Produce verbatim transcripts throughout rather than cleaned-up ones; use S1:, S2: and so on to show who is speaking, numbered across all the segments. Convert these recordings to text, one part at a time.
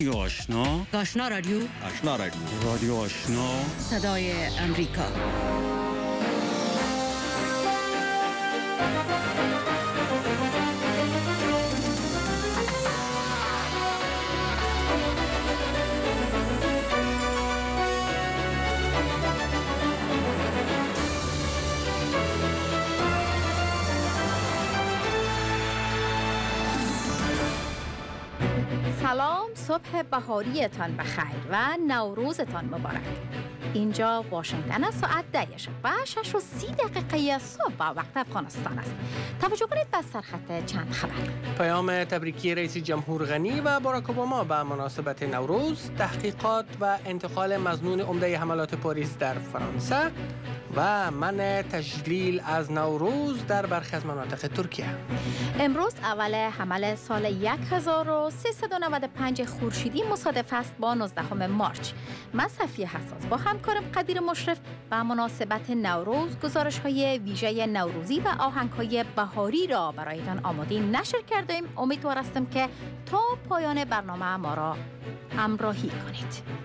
S1: آشنا
S2: آشنا رادیو
S3: آشنا رادیو
S1: رادیو آشنا
S2: صدای امریکا.
S4: سلام، صبح بهاریتان بخیر و نوروزتان مبارک. اینجا واشنگتن است، ساعت ده شب و شش و سی دقیقه صبح با وقت افغانستان است. توجه کنید به سرخط چند خبر.
S5: پیام تبریکی رئیس جمهور غنی و باراک اوباما به مناسبت نوروز، تحقیقات و انتقال مظنون عمده حملات پاریس در فرانسه و منع تجلیل از نوروز در برخی از مناطق ترکیه.
S4: امروز اول حمل سال هزار و سیصد و نود و پنج خورشیدی مصادف است با نوزدهم مارچ. من صفیه حساس با همکارم قدیر مشرف به مناسبت نوروز گزارش‌های ویژه نوروزی و آهنگ‌های بهاری را برایتان آماده نشر کردیم. امیدوار هستم که تا پایان برنامه ما را همراهی کنید.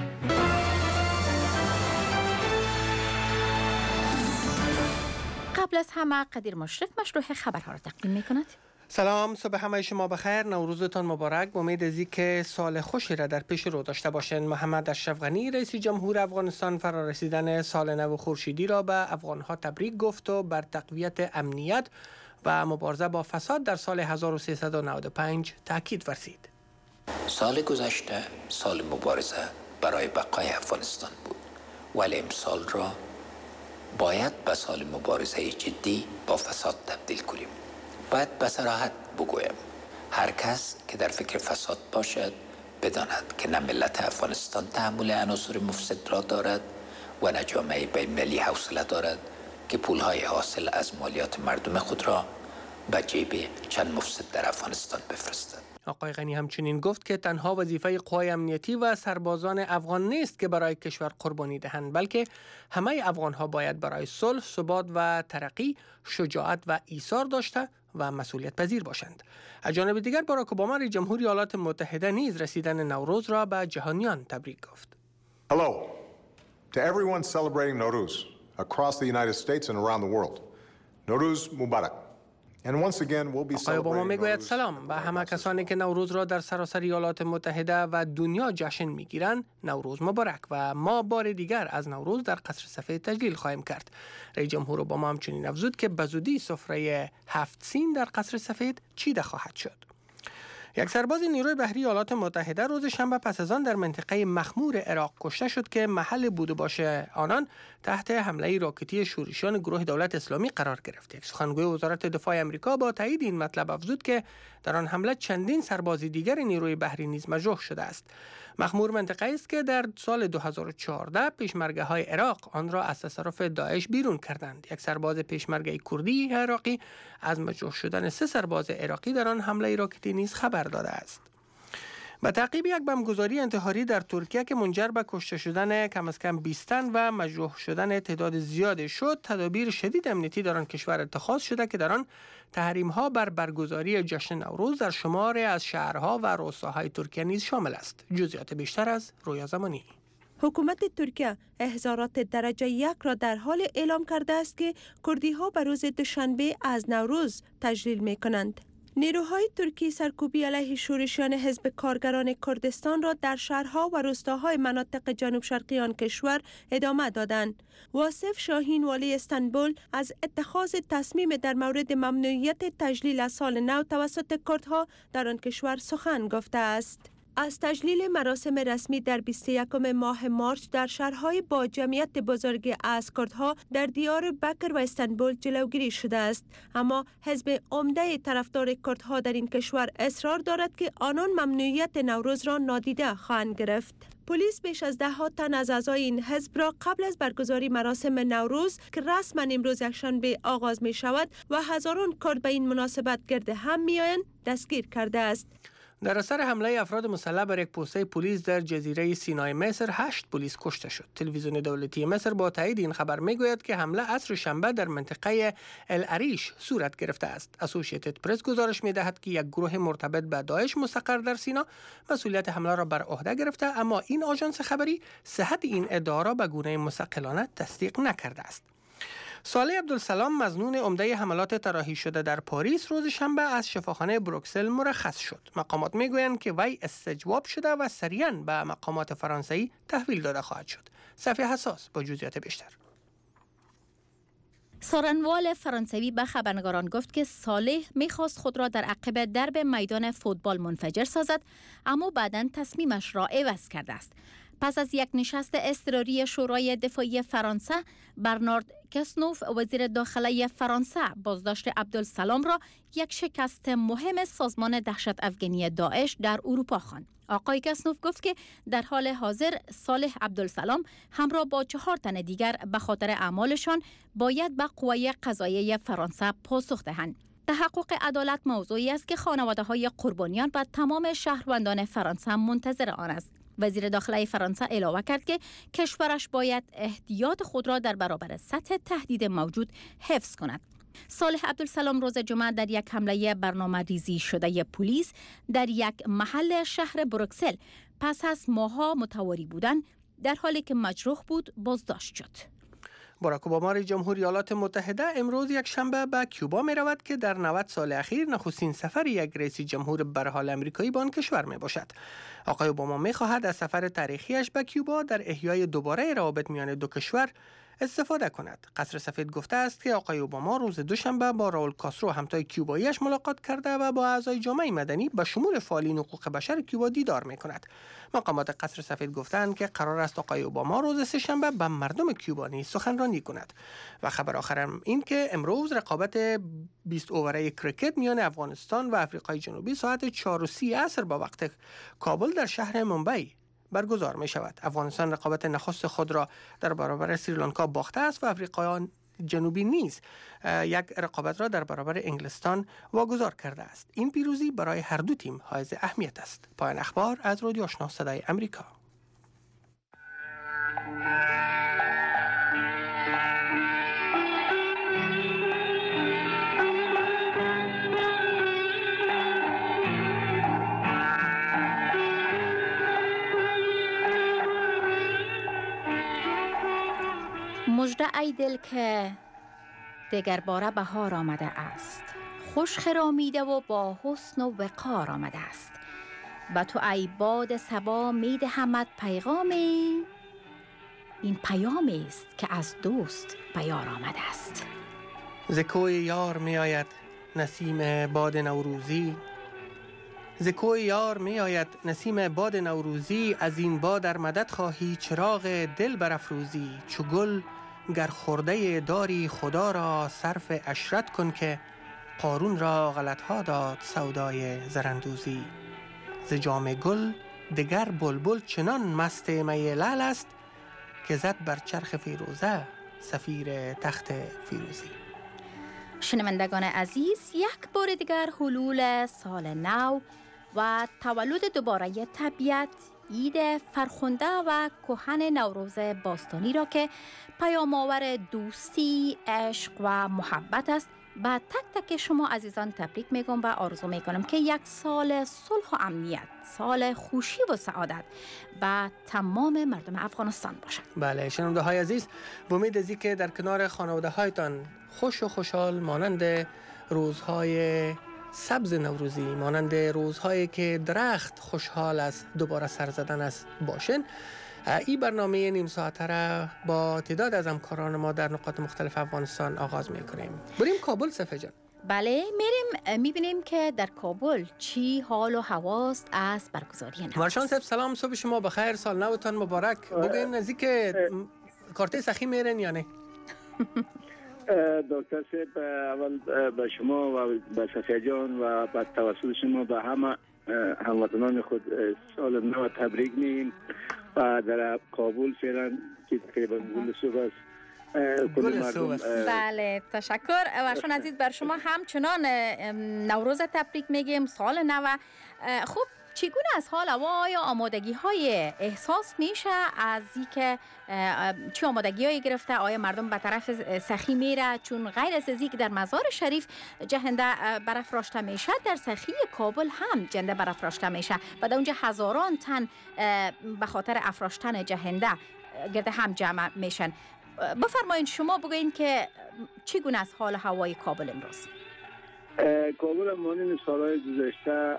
S4: قبل از همه قدیر مشرف مشروع خبرها را تقدیم می‌کند.
S5: سلام، صبح همه شما بخیر، نوروزتان مبارک. با امید از اینکه سال خوشی را در پیش رو داشته باشین. محمد اشرف غنی رئیس جمهور افغانستان فرارسیدن سال نو خورشیدی را به افغانها تبریک گفت و بر تقویت امنیت و مبارزه با فساد در سال هزار و سیصد و نود و پنج تاکید ورزید.
S6: سال گذشته سال مبارزه برای بقای افغانستان بود، ولی امسال را باید به سال مبارزه جدی با فساد تبدیل کنیم. باید به صراحت بگویم هر کس که در فکر فساد باشد بداند که نه ملت افغانستان تحمل عناصر مفسد را دارد و نه جامعه بین‌المللی حوصله دارد که پولهای حاصل از مالیات مردم خود را به جیب چند مفسد در افغانستان بفرستد.
S5: آقای غنی همچنین گفت که تنها وظیفه قوای امنیتی و سربازان افغان نیست که برای کشور قربانی دهند، بلکه همه افغان‌ها باید برای صلح، ثبات و ترقی شجاعت و ایثار داشته و مسئولیت پذیر باشند. از جانب دیگر باراک اوباما رئیس جمهور ایالات متحده نیز رسیدن نوروز را به جهانیان تبریک گفت.
S7: Hello to everyone celebrating Nowruz across the United States and around the world. Nowruz Mubarak.
S5: آقای اوباما میگوید سلام به همه کسانی که نوروز را در سراسر ایالات متحده و دنیا جشن میگیرند. نوروز مبارک و ما بار دیگر از نوروز در قصر سفید تجلیل خواهیم کرد. رئیس جمهور اوباما همچنین افزود که بزودی سفره هفت سین در قصر سفید چیده خواهد شد. یک سرباز نیروی بحری ایالات متحده روز شنبه پس از آن در منطقه مخمور عراق کشته شد که محل بود و باش آنان تحت حمله راکتی شورشیان گروه دولت اسلامی قرار گرفت. یک سخنگوی وزارت دفاع آمریکا با تایید این مطلب افزود که در آن حمله چندین سرباز دیگر نیروی بحری نیز مجروح شده است. مخمور منطقه است که در سال دو هزار و چهارده پیشمرگه‌های عراق آن را از تصرف داعش بیرون کردند. یک سرباز پیشمرگه کردی عراقی از مجروح شدن سه سرباز عراقی در آن حمله راکتی نیز خبر داده است. به تعقیب یک بمبگذاری انتحاری در ترکیه که منجر به کشته شدن کم از کم بیست تن و مجروح شدن تعداد زیادی شد، تدابیر شدید امنیتی در آن کشور اتخاذ شده که در آن تحریم‌ها بر برگزاری جشن نوروز در شماری از شهرها و روستاهای ترکیه نیز شامل است. جزئیات بیشتر از رویا زمانی.
S8: حکومت ترکیه احضارات درجه یک را در حال اعلام کرده است که کردی‌ها به روز دوشنبه از نوروز تجلیل می‌کنند. نیروهای ترکی سرکوبی علیه شورشیان حزب کارگران کردستان را در شهرها و روستاهای مناطق جنوب شرقی آن کشور ادامه دادند. واصف شاهین والی استانبول از اتخاذ تصمیم در مورد ممنوعیت تجلیل از سال نو توسط کردها در آن کشور سخن گفته است. از تجلیل مراسم رسمی در بیست و یکم ماه مارچ در شهرهای با جمعیت بزرگ از کردها در دیار بکر و استانبول جلوگیری شده است، اما حزب عمده طرفدار کردها در این کشور اصرار دارد که آنان ممنوعیت نوروز را نادیده خواهند گرفت. پلیس بیش از ده ها تن از اعضای این حزب را قبل از برگزاری مراسم نوروز که رسما امروز یکشنبه آغاز می شود و هزاران کرد به این مناسبت گرد هم می آیند دستگیر کرده است.
S5: در اثر حمله افراد مسلح بر یک پوسته پلیس در جزیره سینای مصر هشت پلیس کشته شد. تلویزیون دولتی مصر با تایید این خبر میگوید که حمله عصر شنبه در منطقه العریش صورت گرفته است. اسوسییتد پرس گزارش می‌دهد که یک گروه مرتبط به داعش مستقر در سینا مسئولیت حمله را بر عهده گرفته، اما این آژانس خبری صحت این ادعا را به گونه مستقلانه تصدیق نکرده است. صالح عبدالسلام مظنون عمده حملات طراحی شده در پاریس روز شنبه از شفاخانه بروکسل مرخص شد. مقامات میگویند که وی استجواب شده و سریعاً به مقامات فرانسوی تحویل داده خواهد شد. صفحه حساس با جزئیات بیشتر.
S4: سارنوال فرانسوی به خبرنگاران گفت که صالح میخواست خود را در عقب درب میدان فوتبال منفجر سازد، اما بعداً تصمیمش را عوض کرده است. پس از یک نشست اضطراری شورای دفاعی فرانسه، برنارد کسنوف وزیر داخلی فرانسه بازداشت عبدالسلام را یک شکست مهم سازمان دهشت افغانی داعش در اروپا خواند. آقای کسنوف گفت که در حال حاضر صالح عبدالسلام همراه با چهار تن دیگر به خاطر اعمالشان باید به قوای قضاییه فرانسه پاسخ دهند. تحقق عدالت موضوعی است که خانواده‌های قربانیان و تمام شهروندان فرانسه منتظر آن است. وزیر داخلی فرانسه علاوه کرد که کشورش باید احتیاط خود را در برابر سطح تهدید موجود حفظ کند. صالح عبدالسلام روز جمعه در یک حمله برنامه ریزی شده پلیس در یک محل شهر بروکسل پس از ماه‌ها متواری بودن در حالی که مجروح بود بازداشت شد.
S5: باراک اوباما رئیس جمهور ایالات متحده امروز یک شنبه به کیوبا می رود که در نود سال اخیر نخستین سفر یک رئیس جمهور برحال امریکایی به آن کشور می باشد. آقای اوباما می خواهد از سفر تاریخیش به کیوبا در احیای دوباره روابط میان دو کشور استفاده کند. قصر سفید گفته است که آقای اوباما روز دوشنبه با راول کاسترو همتای کیوباییش ملاقات کرده و با اعضای جامعه مدنی به شمول فعالین حقوق بشر کیوبا دیدار می کند. مقامات قصر سفید گفتند که قرار است آقای اوباما روز سه‌شنبه به مردم کیوبا نیز سخنرانی کند. و خبر آخرم این که امروز رقابت بیست اووره کریکت میان افغانستان و آفریقای جنوبی ساعت چهار و سی عصر با وقت کابل در شهر ممبئی برگزار می شود. افغانستان رقابت نخست خود را در برابر سریلانکا باخته است و آفریقای جنوبی نیز یک رقابت را در برابر انگلستان واگذار کرده است. این پیروزی برای هر دو تیم حائز اهمیت است. پایان اخبار از رادیو آشنا صدای امریکا.
S4: مژده ای دل که دگر باره بهار آمده است، خوش خرامیده و با حسن و وقار آمده است. و تو ای باد صبا میدهمت پیغامی، این پیامی است که از دوست به یار آمده است.
S5: ز کوی یار می آید نسیم باد نوروزی، ز کوی یار می آید نسیم باد نوروزی. از این باد در مدد خواهی چراغ دل برافروزی. چو گل گر خورده داری خدا را صرف عشرت کن که قارون را غلطها داد سودای زراندوزی. ز جام گل دگر بلبل چنان مست می لعل است که زد بر چرخ فیروزه صفیر تخت فیروزی.
S4: شنوندگان عزیز، یک بار دیگر حلول سال نو و تولد دوباره تبیعت، عید فرخنده و کهن نوروز باستانی را که پیام‌آور دوستی، عشق و محبت است به تک تک شما عزیزان تبریک میگم و آرزو میکنم که یک سال صلح و امنیت، سال خوشی و سعادت به تمام مردم افغانستان باشد.
S5: بله شنونده های عزیز، با امید از که در کنار خانواده هایتان خوش و خوشحال مانند روزهای سبز نوروزی، مانند روزهایی که درخت خوشحال از دوباره سر زدن است باشین. این برنامه نیم ساعته را با تعداد از همکاران ما در نقاط مختلف افغانستان آغاز میکنیم. بریم کابل صفحه جان.
S4: بله میریم میبینیم که در کابل چی حال و حواست از برگزاری نوروز.
S5: مرشان صاحب سلام، صبح شما بخیر، سال نوتان مبارک. بگوین نزدیک کارت سخی میرن یا نه؟
S1: دکتر صاحب اول به شما و به صفیه جان و به توسط شما به همه هموطنان خود سال نو تبریک میگیم و در کابل فعلا که تقریبا گل صبح است
S4: بله تشکر. ورشان عزیز بر شما همچنان نوروز تبریک میگیم، سال نو. خب چگونه از حال هوا یا آمادگی های احساس میشه از اینکه چه آمادگی هایی گرفته؟ آیا مردم به طرف سخی میره؟ چون غیر از اینکه در مزار شریف جهنده برافراشته میشه، در سخی کابل هم جنده برافراشته میشه و در اونجا هزاران تن به خاطر افراشتن جهنده گرده هم جمع میشن. بفرمایید شما بگوین که چگونه از حال هوای کابل امروز؟
S1: کابل مانند سالهای گذشته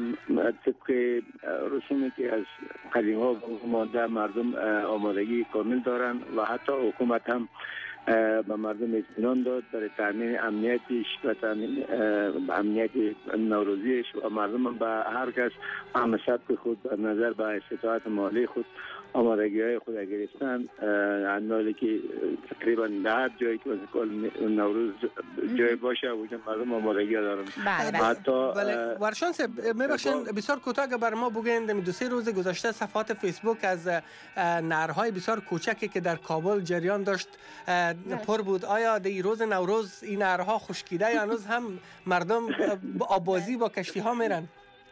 S1: طبق رسومی که از قدیم ها مانده مردم آمادگی کامل دارند و حتی حکومت هم به مردم اطمینان داد برای تامین امنیتش و تامین امنیت نوروزیش و مردم هم به هر کس هم سبک خود به نظر به استطاعت مالی خود آمادگی های خود گرفتن. اندازه که تقریبا در هر جایی که نوروز جای باشه وجود مردم آمادگی دارن.
S5: حتی ورشان صاحب میبخشین بسیار کوتاه بر ما بگین دو سه روز گذشته صفحات فیسبوک از نهرهای بسیار کوچکی که در کابل جریان داشت پر بود. آیا در روز نوروز این نهرها خشکیده یا هنوز هم مردم آبازی با کشتی ها میرن؟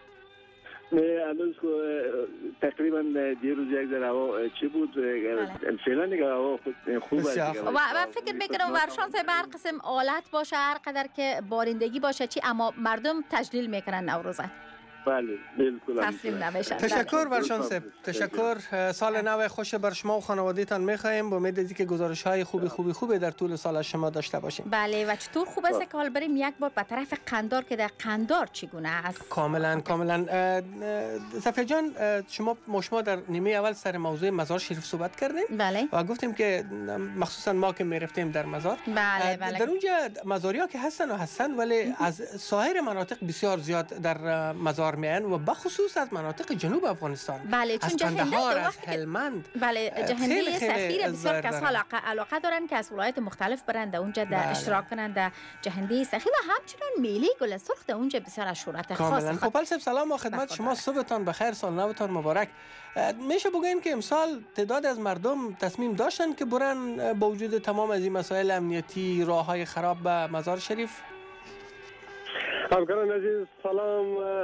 S1: نه هنوز تقریبا دیروز یک در هوا چی بود فعلا دیگه هوا خوب است
S4: و فکر میکنم ورشان صاحب هر قسم آلت باشه هر قدر که بارندگی باشه چی اما مردم تجلیل میکنن نوروزه.
S1: بله بالکل
S4: تسلیم نمیشن.
S5: تشکر ورشان صاحب، تشکر. سال نو خوش بر شما و خانواده‌تان می‌خوایم. با امید از اینکه گزارش‌های خوبی خوبی خوبی در طول سال شما داشته باشیم.
S4: بله و چطور خوب است که حال بریم یک بار به طرف قندار که در قندار چگونه است؟
S5: کاملا کاملا. صفیه جان شما ما شما در نیمه اول سر موضوع مزار شریف صحبت کردیم.
S4: بله.
S5: و گفتیم که مخصوصا ما که می‌رفتیم در مزار.
S4: بله بله.
S5: در اونجا مزاریا که هستن و هستن ولی از سایر مناطق بسیار زیاد در مزار میان و بخصوص از مناطق جنوب افغانستان.
S4: بله چون جهنده
S5: از هلمند.
S4: بله جهنده سفیر بسیار کس علاقه علاقه دارن که از ولایت مختلف برند اونجا در اشتراک کنند در جهنده سخی و همچنین میله گل سرخ در اونجا بسیار از شهرت خاص.
S5: خب صاحب سلام و خدمت شما، صبحتان بخیر، سال نوتان مبارک. میشه بگین که امسال تعداد از مردم تصمیم داشتن که برن با وجود تمام از این مسائل امنیتی راههای خراب به مزار شریف؟
S3: همکاران عزیز سلام،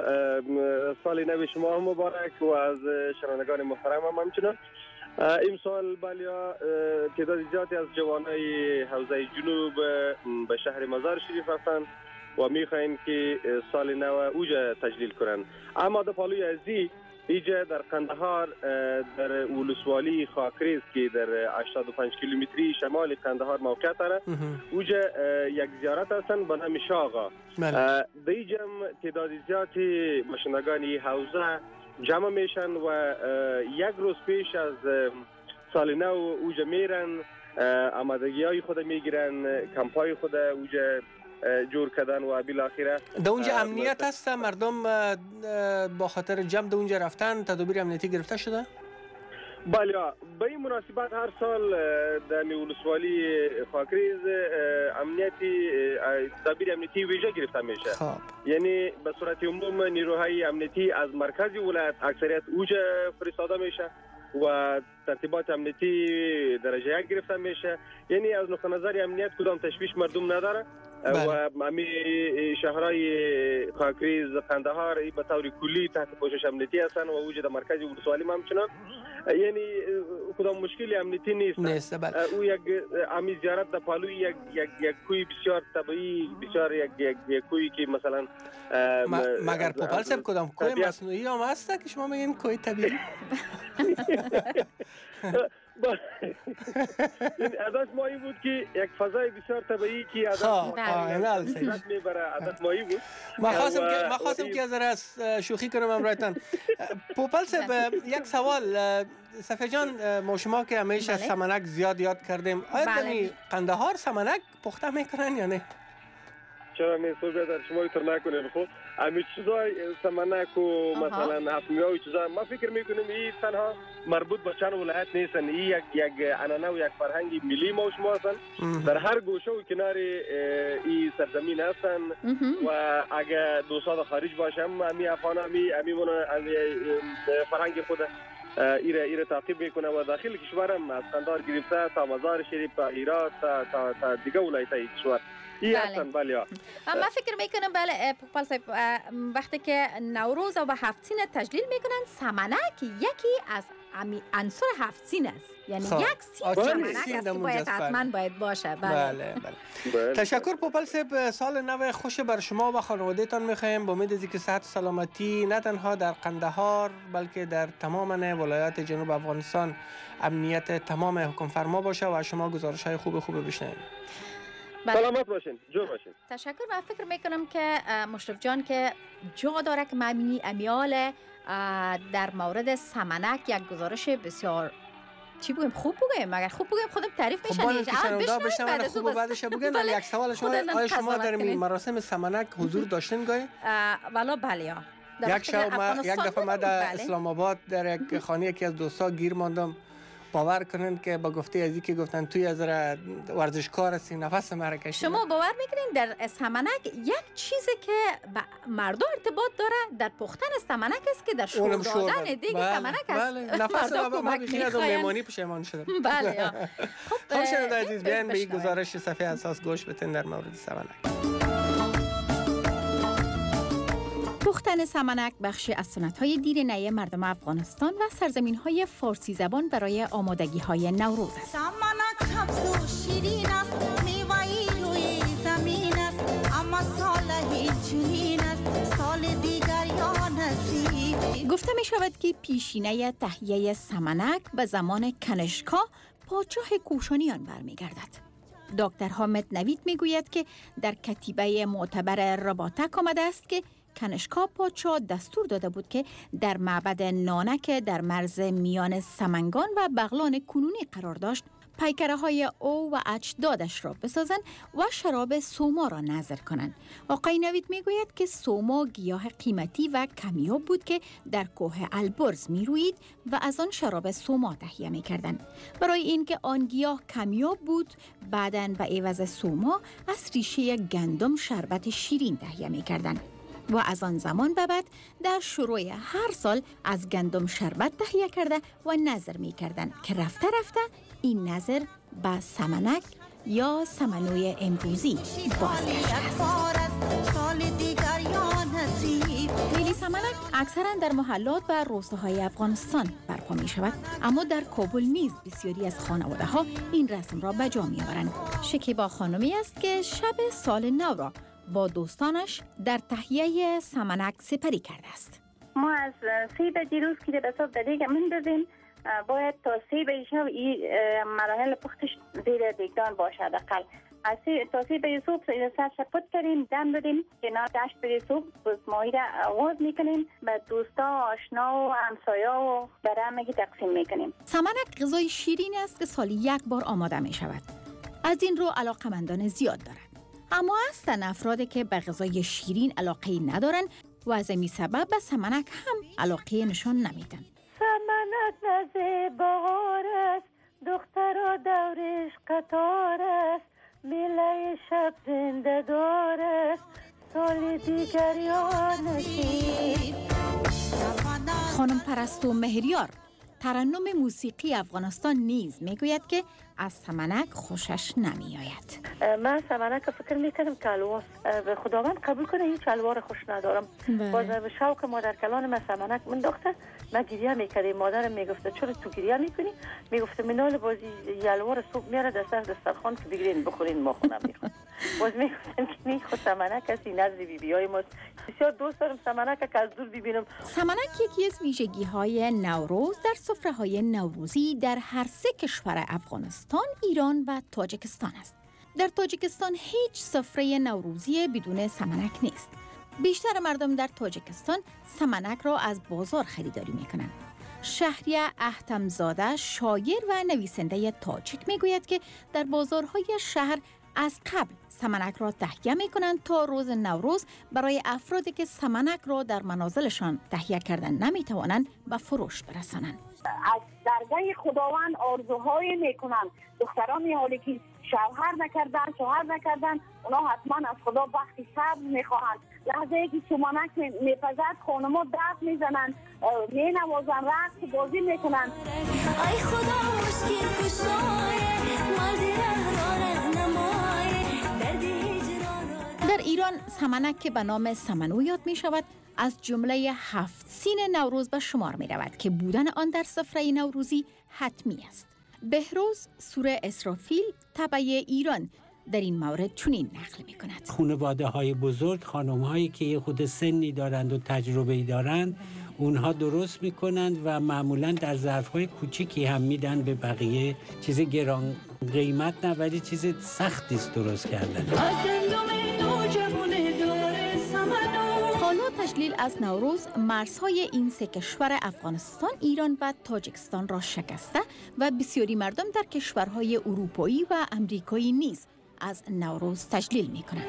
S3: سال نو شما هم مبارک و از شنوندگان محترم هم همچنان. امسال بلیا تعداد زیادی از جوانای حوزه جنوب به شهر مزار شریف رفتن و میخواین که سال نو اوجا تجلیل کنن. اما در پالوی ازی ایجا در قندهار در ولسوالی خاکریز که در هشتاد و پنج کیلومتری شمال قندهار موقع داره اوجا یک زیارت هستن به نام شاغا. در ایجا تعداد زیادی باشندگان حوزه جمع میشن و یک روز پیش از سال نو اوجا میرن، آمادگی های خود میگیرن، کمپای خود اوجا جور کردن و بالاخره
S5: در اونجا امنیت هست؟ مردم با خاطر جمع در اونجا رفتن تدابیر امنیتی گرفته شده؟
S3: بله به این مناسبت هر سال در ولسوالی خاکریز امنیتی تدابیر امنیتی ویژه گرفته میشه.
S5: خب.
S3: یعنی به صورت عموم نیروهای امنیتی از مرکز ولایت اکثریت اوجا فرستاده میشه و ترتیبات امنیتی درجه یک گرفته میشه. یعنی از نقطه نظر امنیت کدام تشویش مردم نداره. بله. و امی شهرهای خاکریز قندهار به طور کلی تحت پوشش امنیتی هستند و وجود مرکز ولسوالی همچنان یعنی کدام مشکلی امنیتی نیست.
S5: نیست بله.
S3: او یک امی زیارت در پالوی یک یک یک کوی بسیار طبیعی بسیار یک یک یک کوی که مثلا
S5: مگر پوپل صاحب کدام کوی مصنوعی هم هست که شما میگین کوی طبیعی؟
S3: عادت مایی بود که یک فضای بسیار طبیعی که عادت میبره عادت مایی بود.
S5: ما خواستم که ما خواستم که از شوخی کنم امرایتان. پوپل صاحب یک سوال، صفیه جان ما شما که همیشه از سمنک زیاد یاد کردیم، آیا در قندهار سمنک پخته میکنن یا نه؟
S3: چرا میسو بیادر شما اینطور نکنید. خب امی چیزای سمنک و مثلا افمیه و چیزا ما فکر میکنیم این تنها مربوط به چند ولایت نیستن، این یک یک عنعنه و یک فرهنگ ملی ما و شما هستن. در هر گوشه و کنار این سرزمین هستن و اگه دو سال خارج باشم امی افغان امی امی فرهنگ خود ایره ایره تعقیب میکنه و داخل کشور هم از قندهار گرفته تا مزار شریف تا هرات تا تا, تا دیگه ولایت‌های کشور این هستن. بله
S4: من فکر میکنم بله پوپال صاحب وقتی که نوروز و هفت‌سین تجلیل میکنن سمنک یکی از عنصر هفت‌سین است، یعنی
S5: خب.
S4: یک سین سمنک است که باید حتما باید باشه. بله
S5: بله, بله. تشکر پوپال صاحب، سال نو خوش بر شما و خانواده‌تان می‌خوایم. با امید از اینکه صحت و سلامتی نه تنها در قندهار بلکه در تمام ولایات جنوب افغانستان امنیت تمام حکم فرما باشه و شما گزارش‌های خوب خوب بشنویم.
S3: بله. سلامت باشین، جور باشین.
S4: تشکر. من فکر میکنم که مشرف جان که جا داره که مبینی امیال در مورد سمنک یک گزارش بسیار چی بگیم خوب بگیم، مگر خوب بگیم خودم تعریف میشه
S5: نیست. خب بشنوید خوب و بعدش بگین. ولی یک سوال شما، آیا شما در این مراسم سمنک حضور داشتین گاهی؟
S4: والا بله.
S5: یک شب ما یک دفعه ما در اسلام آباد در یک خانه یکی از دوستا گیر ماندم. باور کنین که با گفته از اینکه گفتن توی از ورزشکار هستی، نفس مرا کشید.
S4: شما باور میکنین در سمنک یک چیزی که مردم ارتباط داره در پختن سمنک است که در شور دادن دیگه سمنک است.
S5: بله نفس ما ما بخیر از مهمانی پشیمان شدم.
S4: بله.
S5: خب شنونده عزیز، بیاین به این گزارش صفحه اساس گوش بدین در مورد سمنک.
S4: پختن سمنک بخشی از سنت‌های دیرینه مردم افغانستان و سرزمین‌های فارسی زبان برای آمادگی‌های نوروز است.
S9: سمنک سبز و شیرین است، میوه‌ای روی زمین است، اما سال هیچ چنین است، سال دیگر یا نصیب.
S4: گفته می‌شود که پیشینه تهیه سمنک به زمان کنشکا پادشاه کوشانیان برمیگردد. دکتر حامد نوید میگوید که در کتیبه معتبر رباطک آمده است که کنشکا پادشاه دستور داده بود که در معبد نانک در مرز میان سمنگان و بغلان کنونی قرار داشت پیکره های او و اجدادش را بسازند و شراب سوما را نظر کنند. آقای نوید میگوید که سوما گیاه قیمتی و کمیاب بود که در کوه البرز میروید و از آن شراب سوما تهیه میکردند. برای اینکه آن گیاه کمیاب بود، بعداً به عوض سوما از ریشه گندم شربت شیرین تهیه میکردند. و از آن زمان به بعد در شروع هر سال از گندم شربت تهیه کرده و نظر می کردن که رفته رفته این نظر به سمنک یا سمنوی امروزی بازگشته است. میلی سمنک اکثرا در محلات و روستاهای افغانستان برپا می شود، اما در کابل نیز بسیاری از خانواده ها این رسم را به جا می آورند. شکیبا خانمی است که شب سال نو را با دوستانش در تهیه سمنک سپری کرده است.
S10: ما از سیب دیروز که به صبح دیگه مندازیم، باید تا سیب شب این مراحل پختش زیر دیگدان باشد. اقل از تا سیب صبح سرش پت کردیم، دم بدیم کنار دشت بری صبح بس ماهی را آواز میکنیم، به دوستا آشنا و همسایه و برامگی تقسیم میکنیم.
S4: سمنک غذای شیرین است که سالی یک بار آماده می شود. از این رو علاقمندان زیاد دارد. اما هستند افرادی که به غذای شیرین علاقه ندارند و از این سبب به سمنک هم علاقه نشان نمیدن.
S9: سمنک نزه بهار است، دخترها دورش قطار است، میله شب زنده دار است، سال دیگر یا نصیب.
S4: خانم پرستو مهریار ترنم موسیقی افغانستان نیز میگوید که از سمنک خوشش نمی آید.
S10: من سمنک فکر میکنم که الواست، خداوند قبول کنه هیچ الوار خوش ندارم. باز به شوق مادر کلان من سمنک من دختر من گریه میکردم، مادرم میگفته چرا تو گریه میکنی؟ میگفته منال بازی یلوار صبح میاره در سر دسترخوان که بگیرین بخورین، ما خونم میخوام. باز میگفتم که می خود سمنک هستی نزد بی بی های ماست. بسیار دوست دارم سمنک که از دور ببینم.
S4: سمنک یکی از ویژگی های نوروز در سفره های نوروزی در هر سه کشور افغانستان، ایران و تاجیکستان است. در تاجیکستان هیچ سفره نوروزی بدون سمنک نیست. بیشتر مردم در تاجیکستان سمنک را از بازار خریداری میکنند. شهریه احتمزاده شاعر و نویسنده تاجیک میگوید که در بازارهای شهر از قبل سمنک را تهیه می کنند تا روز نوروز برای افرادی که سمنک را در منازلشان تهیه کردن نمی توانند به فروش برسانند.
S11: از درگاه خداوند آرزوهای می کنند. دختران حالی که شوهر نکردن شوهر نکردن اونا حتما از خدا بخت صبر میخواهند. لحظه ای که سمانک میپزد خانما دست میزنن مینوازن رقص بازی میکنن.
S9: ای خدا مشکل کشای
S4: در ایران سمنک که به نام سمنو یاد می شود از جمله هفت سین نوروز به شمار می رود که بودن آن در سفره نوروزی حتمی است. بهروز سوره اسرافیل تبع ایران در این مورد چنین نقل می کند.
S12: خانواده های بزرگ، خانم هایی که یه خود سنی دارند و تجربه‌ای دارند، اونها درست میکنند و معمولا در ظرف های کوچیکی هم میدن به بقیه. چیز گران قیمت نه ولی چیز سختی است درست کردن.
S4: حالا تجلیل از نوروز مرزهای این سه کشور افغانستان، ایران و تاجیکستان را شکسته و بسیاری مردم در کشورهای اروپایی و امریکایی نیز از نوروز تجلیل می کنند.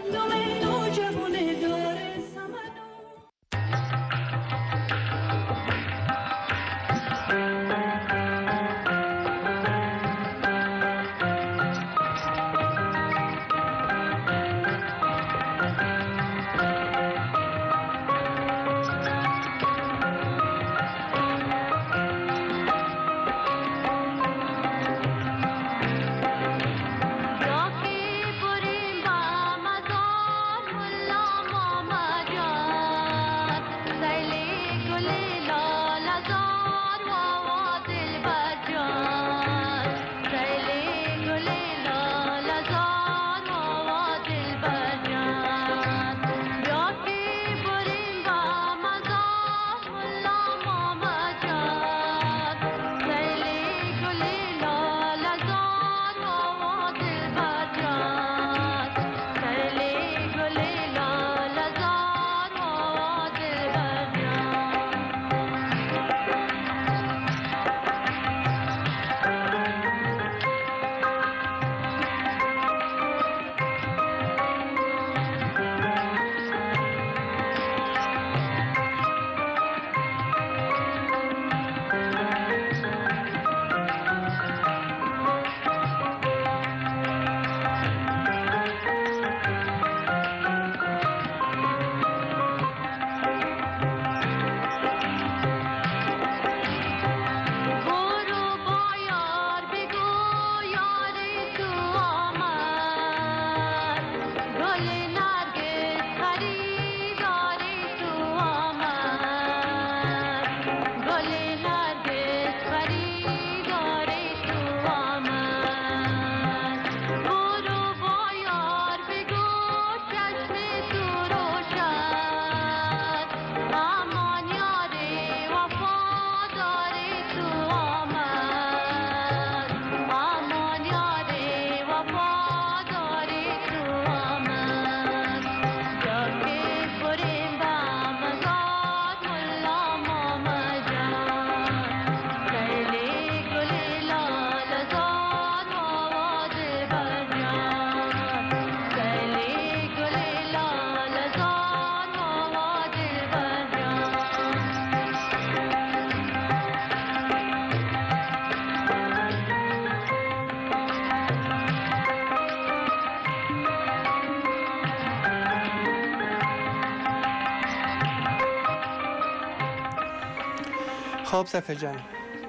S5: خب صفحه جان،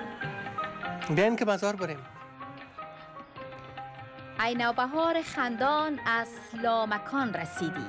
S5: بیاین که بازار بریم.
S4: ای نوبهار خندان از لامکان رسیدی،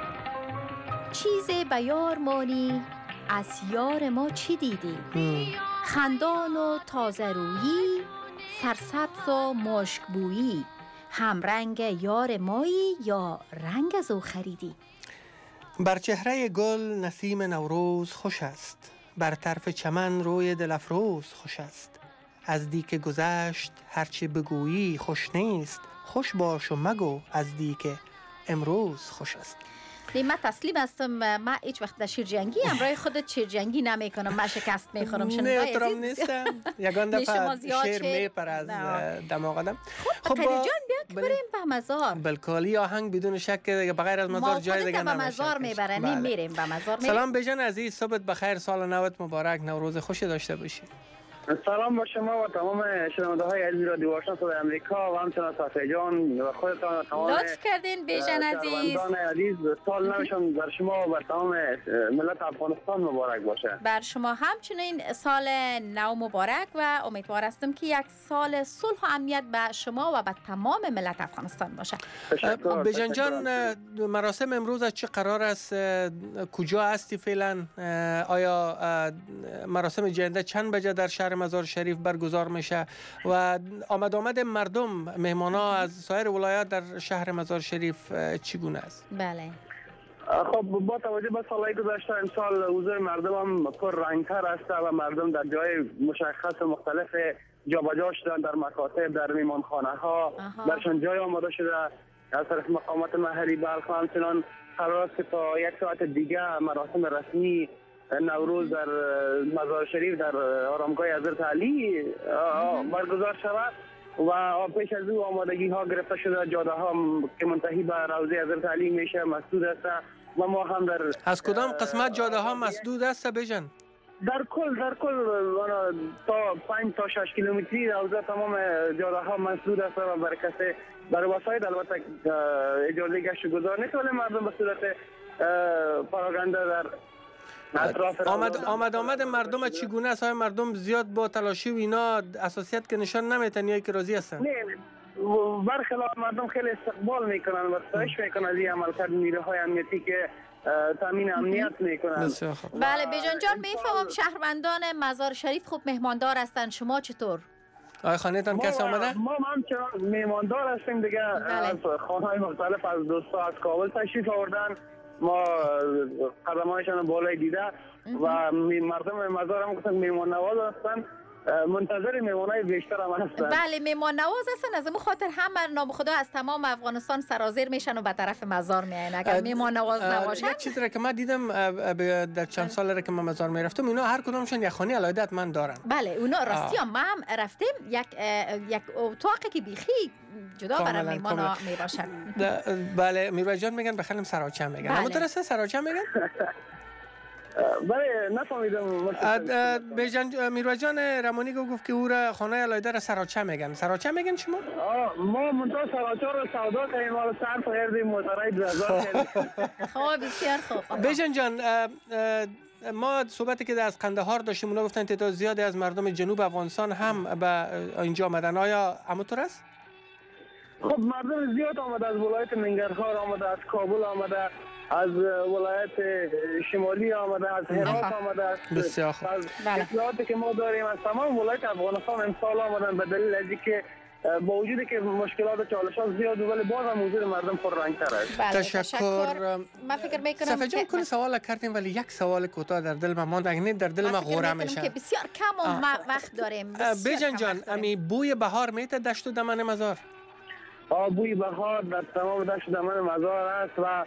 S4: چیز به یار مانی از یار ما چی دیدی؟ خندان و تازه رویی، سرسبز و مشک بویی، هم رنگ یار مایی یا رنگ از او خریدی؟
S5: بر چهره گل نسیم نوروز خوش است، بر طرف چمن روی دل افروز خوش است. از دی که گذشت هرچی بگویی خوش نیست، خوش باش و مگو از دی که امروز خوش است.
S4: من تسلیم هستم، من هیچ وقت در شیرجنگی امرای خودت شیرجنگی نمی کنم، من شکست می خورم.
S5: نه احترام نیستم، یگان دفعه شیر می پر از دماغ آدم.
S4: خب قدیر جان بیا بریم به مزار.
S5: بالکلی آهنگ بدون شک دیگه بغیر از مزار جای دیگه نمیشه.
S4: ما خودت به مزار میبرنیم، میریم به مزار.
S5: سلام بیژن عزیز، صبحت بخیر، سال نوت مبارک، نوروز خوشی داشته باشی.
S3: سلام با شما و تمام شنونده های عزیز رادیو آشنا صدای امریکا و همچنان صافی جان و خودتان و تمام
S4: لطف کردین بیژن عزیز.
S3: عزیز سال نوشان بر شما و بر تمام ملت افغانستان مبارک باشه.
S4: بر شما همچنین سال نو مبارک و امیدوار هستم که یک سال صلح و امنیت به شما و به تمام ملت افغانستان باشه.
S5: بیژن جان، مراسم امروز از چه قرار است؟ کجا هستی فعلا؟ آیا مراسم جنده چند بجه در شهر مزار شریف برگزار میشه و آمد آمد مردم مهمانا از سایر ولایات در شهر مزار شریف چگونه است؟
S4: بله.
S3: خب با توجه به سالهای گذشته امسال حضور مردم هم پر رنگتر است و مردم در جای مشخص مختلف جابجا شدن، در مکاتب، در میمانخانه ها درشان جای آماده شده از طرف مقامات محلی بلخ. همچنان قرار است که تا یک ساعت دیگه مراسم رسمی نوروز در مزار شریف در آرامگاه حضرت علی برگزار شود و پیش از او آمادگی ها گرفته شده. جاده ها که منتهی به روضه حضرت علی میشه مسدود است و ما هم در
S5: از کدام قسمت جاده ها مسدود است بیژن؟
S3: در کل در کل تا پنج تا شش کیلومتری روضه تمام جاده ها مسدود است و برای کسی برای وسایل البته اجازه گشت و گذار نیست، ولی مردم به صورت پراگنده در
S5: آمد آمد آمد مردم چگونه است؟ های مردم زیاد با تلاشی و اینا اساسیت که نشان نمیتن یا که راضی هستن؟
S3: نه، برخلاف مردم خیلی استقبال میکنن و ستایش میکنن از این عملکرد نیروهای امنیتی که تامین امنیت میکنن.
S4: بله بیژن جان، میفهمم شهروندان مزار شریف خوب مهماندار هستند، شما چطور؟
S5: آقای خانه‌تان کسی آمده؟
S3: ما همچنان میهماندار هستیم دیگه. از خانه‌های مختلف از دوستا از کابل تشریف آوردن، ما قدمایشان بالای دیده و مردم مزار هم گفتن میهمان نواز هستن، منتظر میهمانای بیشتر هم هستن.
S4: بله میهمان نواز هستن، از اون خاطر هم بر نام خدا از تمام افغانستان سرازیر میشن و به طرف مزار میاین. اگر میهمان نواز نباشن،
S5: یک چیزی را که من دیدم در چند سال را که من مزار میرفتم، اینا هر کدومشون یک خانه علیحده من دارن.
S4: بله اونا راستی هم ما هم رفتیم، یک یک اتاقی که بیخی جدا برای میهمانا میباشد.
S5: بله میرویس جان میگن بخلیم سراچه میگن. اما درسته سراچه میگن؟
S3: بله نفهمیدم.
S5: بیژن میرویس جان رمانی گفت که او را خانه علیحده را سراچه میگن. سراچه میگن شما؟
S3: ما منتها سراچه رو سودا کردیم، ما صرف کردیم موترای بازار کردیم.
S4: خب بسیار خوب.
S5: بیژن جان، ما صحبتی که از قندهار داشتیم اونا گفتن تعداد زیادی از مردم جنوب افغانستان هم به اینجا آمدن، آیا همونطور است؟
S3: خب مردم زیاد آمده، از ولایت ننگرهار آمده، از کابل آمده، از ولایت شمالی آمده، از هرات آمده، از اطلاعاتی که ما داریم از تمام ولایت افغانستان امسال آمدن به دلیل از اینکه با وجودی که مشکلات و چالشات زیاد ولی باز هم حضور مردم پررنگ‌تر است.
S5: تشکر.
S4: من فکر میکنم
S5: صفحه جان کل سوال کردیم ولی یک سوال کوتاه در دل من ماند، اگه در دل من غوره میشه
S4: که بسیار کم و وقت داریم.
S5: بیژن جان، امی بوی بهار میته دشت و دمن مزار؟
S3: آ بوی بهار در تمام دشت و دمن مزار است و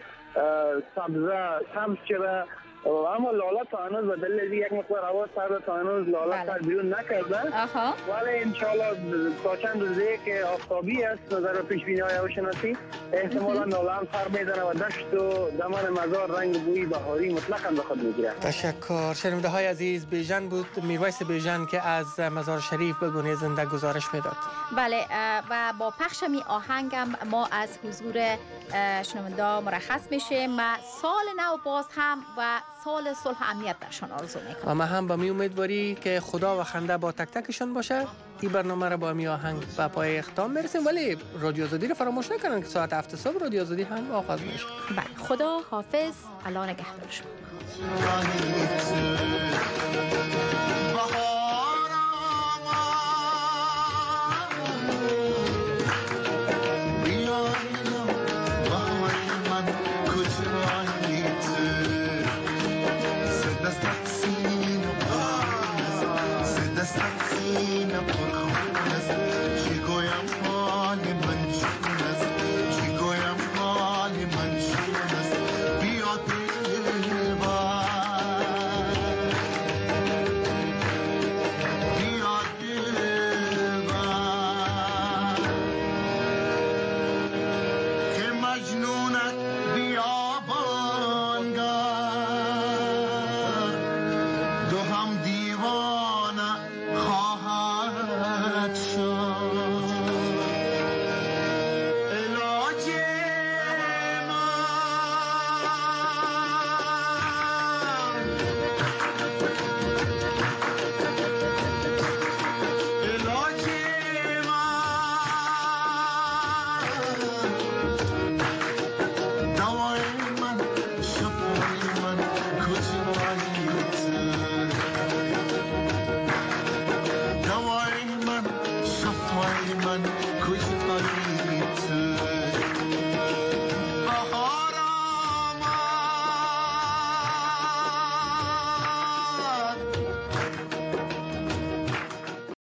S3: سبزه سبز شده، اما لاله تا هنوز به دلیل یک مقدار هوا سرد تا هنوز لاله سر بیرون نکرده، ولی انشالله تا چند روزه که آفتابی است نظر پیش بینی های هواشناسی احتمالا لاله هم سر میزنه و دشت و دمن مزار رنگ بوی بهاری مطلقاً به خود میگیره.
S5: تشکر. شنونده های عزیز، بیژن بود، میرویس بیژن که از مزار شریف به گونه زنده گزارش میداد.
S4: بله و با پخش می آهنگم ما از حضور شنونده مرخص میشیم و سال نو باز هم و سال صلح و امنیت برشان آرزو میکنم.
S5: و ما هم با می امیدواری که خدا و خنده با تک تکشان باشه. این برنامه را با می آهنگ به پای اختتام میرسیم، ولی رادیو آزادی رو فراموش نکنن که ساعت هفت صبح رادیو آزادی هم آغاز میشه.
S4: بله خدا حافظ، الله نگهدار شما.
S13: Sina por